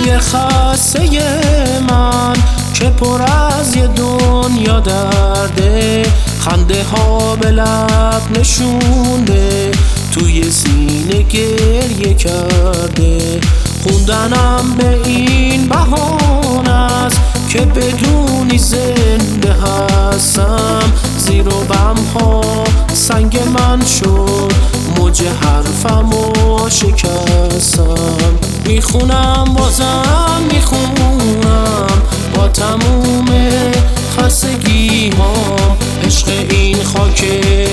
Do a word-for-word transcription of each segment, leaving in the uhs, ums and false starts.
دل خسته من که پر از یه دنیا درده، خنده ها به لب نشونده، توی سینه گریه کرده. خوندنم به این بهانه است که بدونی زنده هستم. زیر و بم ها سنگ من شد، موج حرفمو شکستم. میخونم بازم میخونم با تموم خستگی هام، عشق این خاک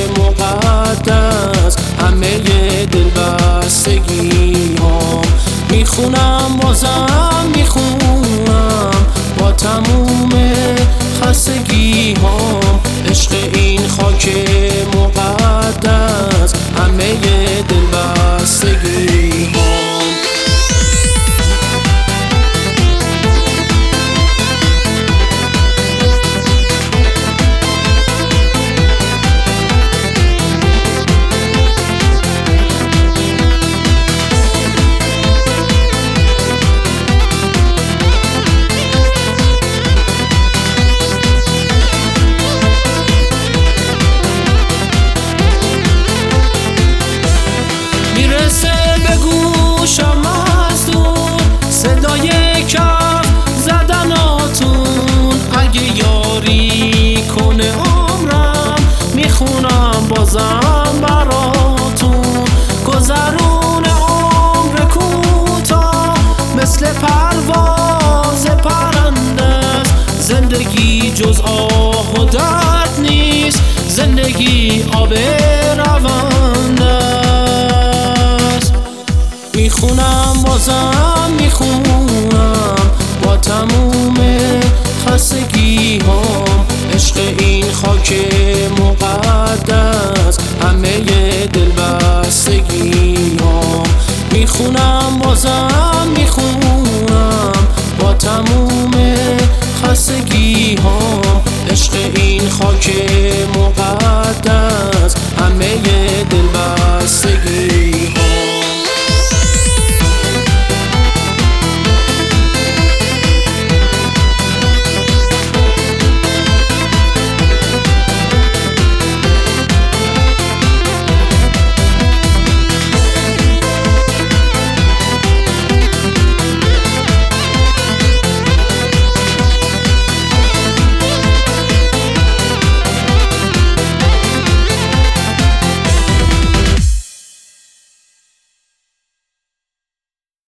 مقدس همه دل بستگی هام. میخونم بازم میخونم با تموم خستگی هام، عشق این خاک مقدس همه دل بستگی هام. میرسه به گوشم از دور صدای کف زدناتون، اگه یاری کنه عمرم میخونم بازم براتون. گذرون عمر کوتاه مثل پرواز پرنده است، زندگی جز آه و درد نیست، زندگی آب رونده. میخونم بازم میخونم با تموم خستگی هام، عشق این خاک مقدس همه دل بستگی هام. میخونم بازم میخونم با تموم خستگی هام، عشق این خاک مقدس همه دل بستگی